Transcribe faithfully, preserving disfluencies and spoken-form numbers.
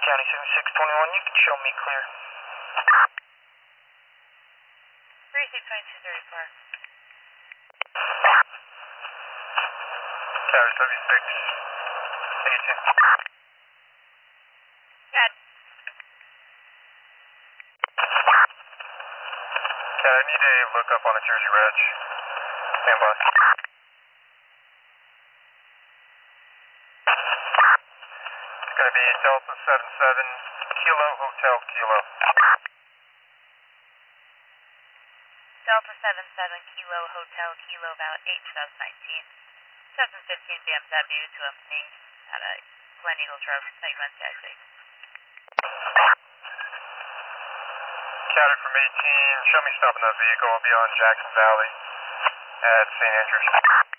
County seventy-six twenty-one, you can show me clear. thirty-six twenty-two thirty-four. County seventy-six eighteen. Got County, I need a lookup on a Jersey Reg. Stand by. It's going to be Delta seven seven Kilo Hotel Kilo. Delta seven seven Kilo Hotel Kilo about eight twenty nineteen. seven fifteen B M W to a ping at a Glen Eagles Road, ninety-one taxi. County from eighteen, show me stopping that vehicle. I'll be on Jackson Valley at Saint Andrews.